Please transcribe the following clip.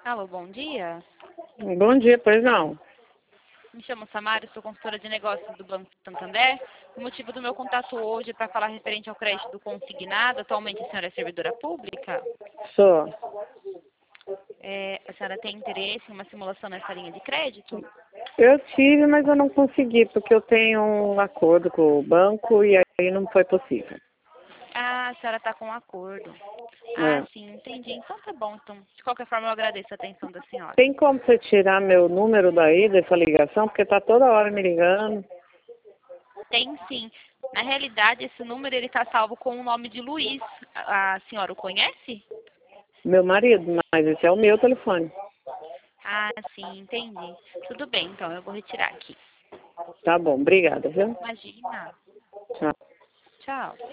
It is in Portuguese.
Alô, bom dia. Bom dia, pois não. Me chamo Samara, sou consultora de negócios do Banco Santander. O motivo do meu contato hoje é para falar referente ao crédito do consignado. Atualmente a senhora é servidora pública. Sou. A senhora tem interesse em uma simulação nessa linha de crédito? Eu tive, mas eu não consegui, porque eu tenho um acordo com o banco e aí não foi possível. Ah, a senhora está com um acordo. Ah, É. sim, entendi. Então tá bom. Então, de qualquer forma, eu agradeço a atenção da senhora. Tem como você tirar meu número daí, dessa ligação? Porque tá toda hora me ligando. Tem sim. Na realidade, esse número ele está salvo com o nome de Luiz. A senhora o conhece? Meu marido, mas esse é o meu telefone. Ah, sim, entendi. Tudo bem, então, eu vou retirar aqui. Tá bom, obrigada, viu? Imagina. Tchau. Tchau.